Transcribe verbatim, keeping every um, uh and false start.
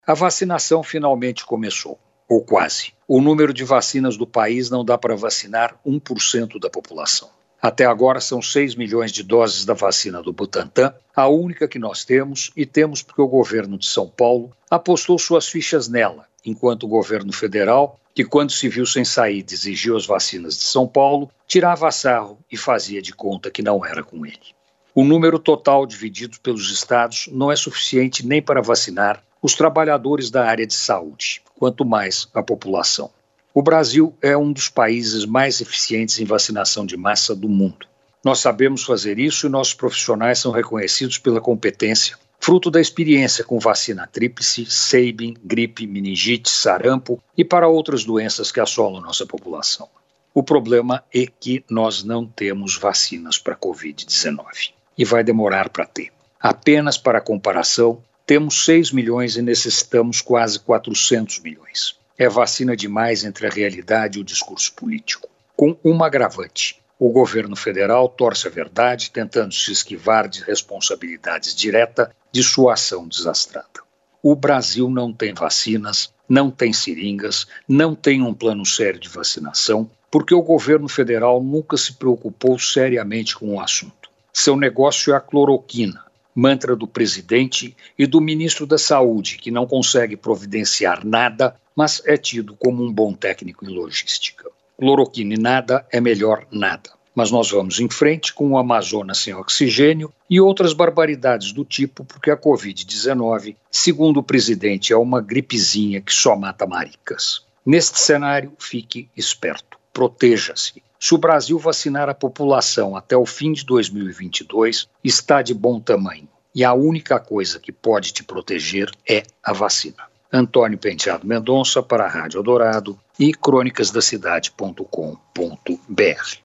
A vacinação finalmente começou, ou quase. O número de vacinas do país não dá para vacinar um por cento da população. Até agora são seis milhões de doses da vacina do Butantan, a única que nós temos, e temos porque o governo de São Paulo apostou suas fichas nela, enquanto o governo federal, que quando se viu sem saída exigiu as vacinas de São Paulo, tirava sarro e fazia de conta que não era com ele. O número total dividido pelos estados não é suficiente nem para vacinar os trabalhadores da área de saúde, quanto mais a população. O Brasil é um dos países mais eficientes em vacinação de massa do mundo. Nós sabemos fazer isso e nossos profissionais são reconhecidos pela competência, fruto da experiência com vacina tríplice, Sabin, gripe, meningite, sarampo e para outras doenças que assolam nossa população. O problema é que nós não temos vacinas para a covid dezenove e vai demorar para ter. Apenas para comparação, temos seis milhões e necessitamos quase quatrocentos milhões. É vacina demais entre a realidade e o discurso político. Com uma agravante. O governo federal torce a verdade, tentando se esquivar de responsabilidades diretas de sua ação desastrada. O Brasil não tem vacinas, não tem seringas, não tem um plano sério de vacinação, porque o governo federal nunca se preocupou seriamente com o assunto. Seu negócio é a cloroquina, mantra do presidente e do ministro da Saúde, que não consegue providenciar nada, mas é tido como um bom técnico em logística. Cloroquina e nada é melhor nada. Mas nós vamos em frente com o Amazonas sem oxigênio e outras barbaridades do tipo, porque a covid dezenove, segundo o presidente, é uma gripezinha que só mata maricas. Neste cenário, fique esperto, proteja-se. Se o Brasil vacinar a população até o fim de dois mil e vinte e dois, está de bom tamanho. E a única coisa que pode te proteger é a vacina. Antônio Penteado Mendonça para a Rádio Eldorado e crônicas da cidade ponto com ponto br.